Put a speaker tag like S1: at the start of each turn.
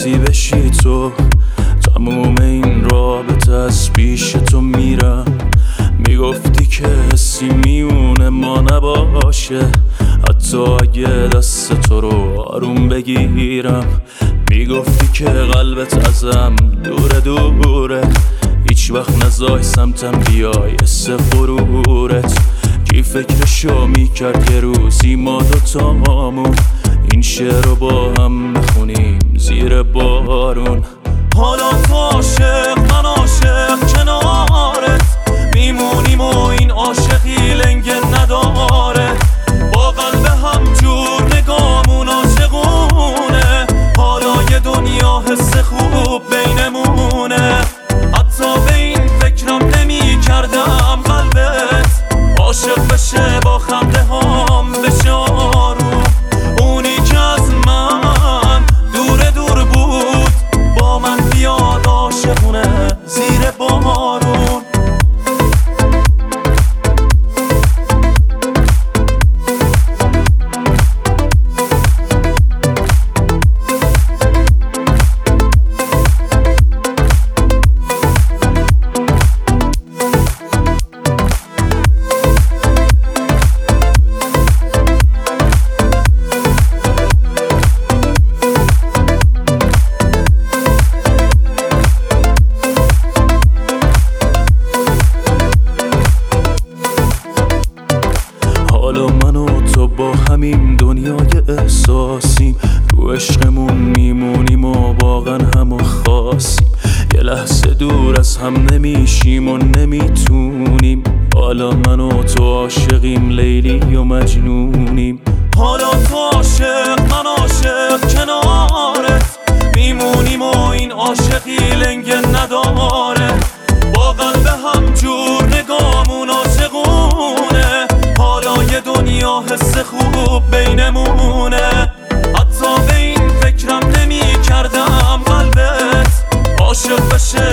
S1: کسی بشی تو، تموم این رابطه از پیش تو میرم. میگفتی که حسی میونه ما نباشه، حتی اگه دست تو رو آروم بگیرم. میگفتی که قلبت ازم دوره دوره، هیچ وقت نزای سمتم بیای غرورت. کی فکرشو میکرد یه روزی ما دوتامون این شعر رو با هم بخونیم زیر بارون. حالا تو عاشق من عاشق کنارت میمونیم و این عاشقی لنگه نداره. با قلب هم جور نگامون عاشقونه، حالا یه دنیا حس خوب بینمونه. حتی به این فکرم نمی کردم قلبت عاشق بشه با خنده هم بشه آروم. اونی که از من دور دور بود با من بیاد عاشقونه زیر بارون. حالا من و تو با همین دنیای احساسیم، رو عشقمون میمونیم و واقعا همو خواستیم. یه لحظه دور از هم نمیشیم و نمیتونیم. حالا من و تو عاشقیم، لیلی و مجنونیم. حالا تو عاشق من عاشق کنارت میمونیم و این عاشقی لنگه نداره. با قلب هم جور نگامون عاشقونه، حالا یه دنیا حس خوب بینمونه. حتی به این فکرم نمی کردم قلبت عاشق بشه